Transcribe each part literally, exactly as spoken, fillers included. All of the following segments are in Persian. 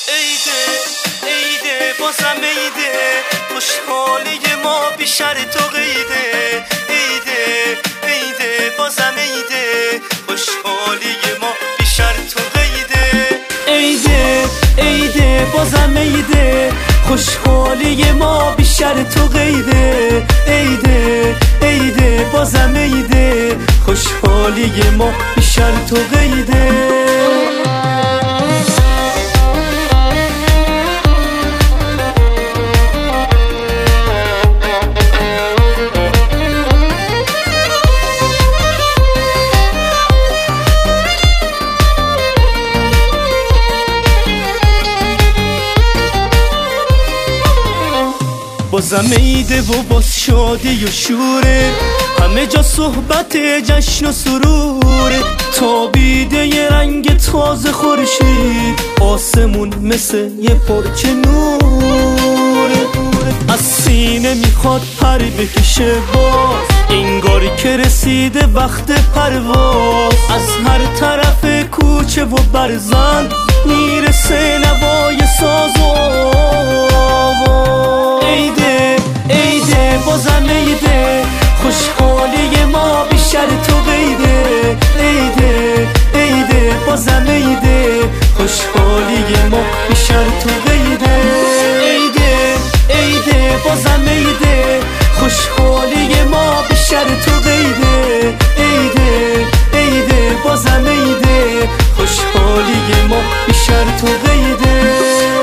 عیده عیده بازم عیده، خوشحالی ما بی شرط و قیده. عیده عیده بازم عیده، خوشحالی ما بی شرط و قیده. عیده عیده بازم عیده، خوشحالی ما بی شرط و قیده. عیده عیده بازم عیده، خوشحالی ما بی شرط و قیده. بازم عیده و باز شادی و شوره، همه جا صحبت جشن و سروره. تابیده یه رنگ تازه خورشید، آسمون مثل یه پرچه نوره. از سینه میخواد پر بکشه باز، انگاری که رسیده وقت پرواز. از هر طرف کوچه و برزن میرسه نوای ساز و آواز. عیده عیده بازم عیده، خوشحالی ما بی شرط و قیده. عیده عیده بازم عیده، خوشحالی ما بی شرط و قیده. عیده عیده بازم عیده، خوشحالی ما بی شرط و قیده. عیده عیده بازم عیده، خوشحالی ما بی شرط و قیده.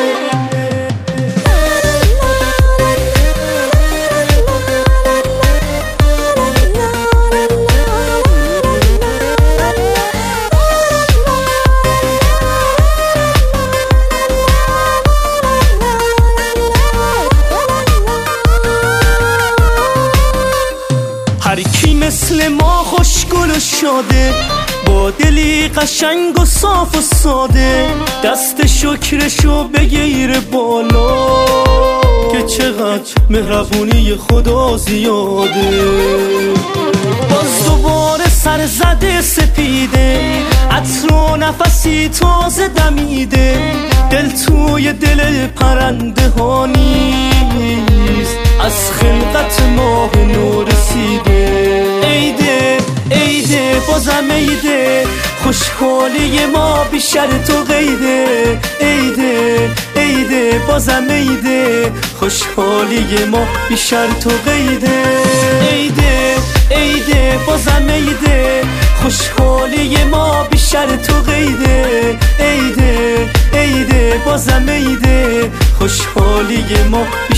هر کی مثل ما خوشگل و شاده، با دلی قشنگ و صاف و ساده، دست شکرشو بگیر بالا که چقدر مهربونی خدا زیاده. باز دوباره سر زده سپیده، عطر و نفسی تازه دمیده. دل توی دل پرنده ها نیست، از خلقت ماه نو رسیده. عیده عیده بازم عیده، خوشحالی ما بی شرط و قیده. عیده عیده بازم عیده، خوشحالی ما بی شرط و قیده. عیده عیده بازم عیده، خوشحالی ما بی شرط و قیده. عیده عیده بازم عیده، خوشحالی ما بی